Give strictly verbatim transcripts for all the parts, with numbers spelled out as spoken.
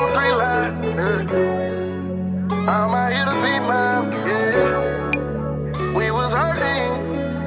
on three line. Yeah. I'm out here to be mine. Yeah. We was hurting.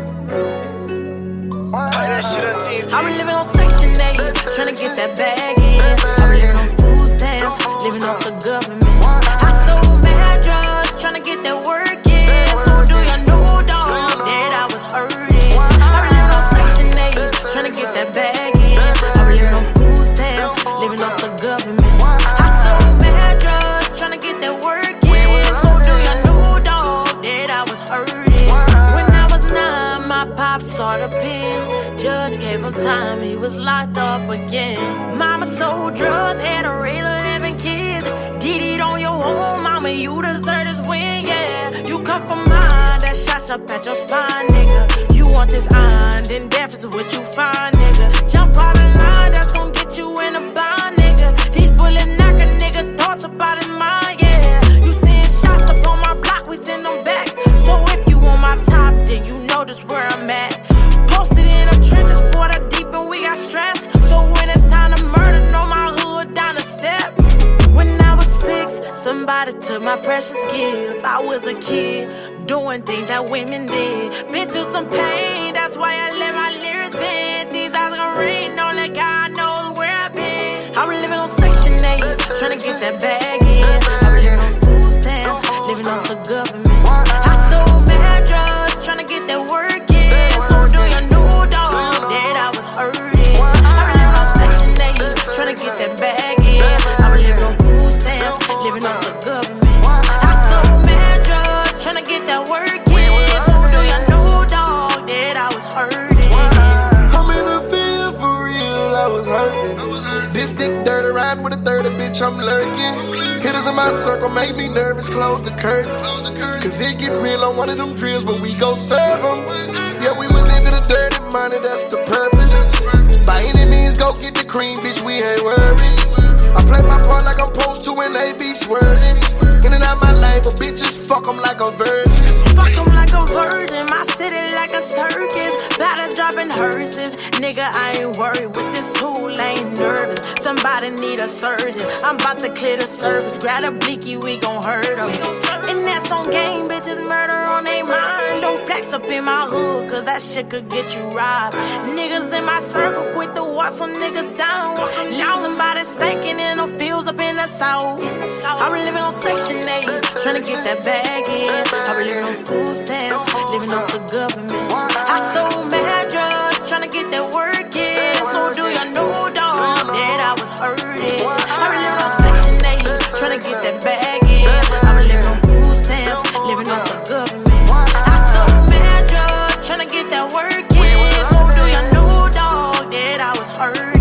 Play that shit on T N T. I been living on Section eight, tryna get that bag in. I been living on food stamps, living off the government. I sold mad drugs, tryna get that work in. So do you know, dog, that I was hurting? I been living on Section eight, tryna get that bag in. I been living on food stamps, living off the government. I sold mad drugs, tryna get that work in. So do you know, dog, that I was hurting? When I was nine, my pop saw the pen. Judge gave him time, he was locked up again. Mama sold drugs, had to raise eleven kids. Did it on your own, mama, you deserve this win, yeah. You come from mine, that shots up at your spine, nigga. You want this iron, then death is what you find, nigga. Jump out of line, that's gon' get you in a bind, nigga. These bullet knock a nigga thoughts about his mind, yeah. You seeing shots up on my block, we send them back. So if you on my top, then you know this where I'm at. Posted in the trenches for the deep and we got stressed. So when it's time to murder, know my hood down the step. When I was six, somebody took my precious gift. I was a kid, doing things that women did. Been through some pain, that's why I let my lyrics vent. These eyes gon' rain, only God knows where I've been. I've been living on Section eight, tryna get that bag in. I've been living on food stamps, living off the government. I sold mad drugs, tryna get that work in. So do you know, dog, that I was hurting? I've been living on Section eight, tryna get that bag in. I've been living on food stamps, living off the government. I sold mad drugs, tryna get that work in. So do you know, dog, that I was hurting? I'm in the field for real, I was hurting. This thick dirty ride with a thirty bitch, I'm lurking. Hitters in my circle make me nervous, close the curtain. Cause it get real on one of them drills, but we gon' serve them. Yeah, we was into the dirty money, that's the purpose. By any means, go get the cream, bitch, we ain't worried. I play my part like I'm supposed to and they be swerving. In and out my life, but bitches fuck them like a virgin. Fuck them like a virgin, my city like a circus. Batters dropping hearses, nigga, I ain't worried with this tool, I ain't nervous. Somebody need a surgeon, I'm about to clear the surface. Grab a bleaky, we gon' hurt them. And that's on game, bitches murder on they mind. Don't flex up in my hood, cause that shit could get you robbed. Niggas in my circle quick to walk some niggas down. Now somebody stinking in the fields up in the south. I been living on Section eight, tryna get that bag in. I been living on food stamps, living off the government. I sold mad drugs, tryna get that work in. So do you know, dog, that I was hurting? I been living on Section eight, tryna get that bag in. I been living on food stamps, living off the government. I sold mad drugs, tryna get that work in. So do you know, dog, that I was hurting?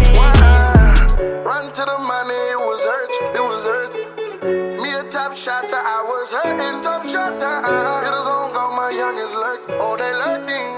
Run to the money, it was hurt, it was hurt. Me a top shotter, I was hurting, top shotter. Hitters on go, my youngest lurk, oh they lurking.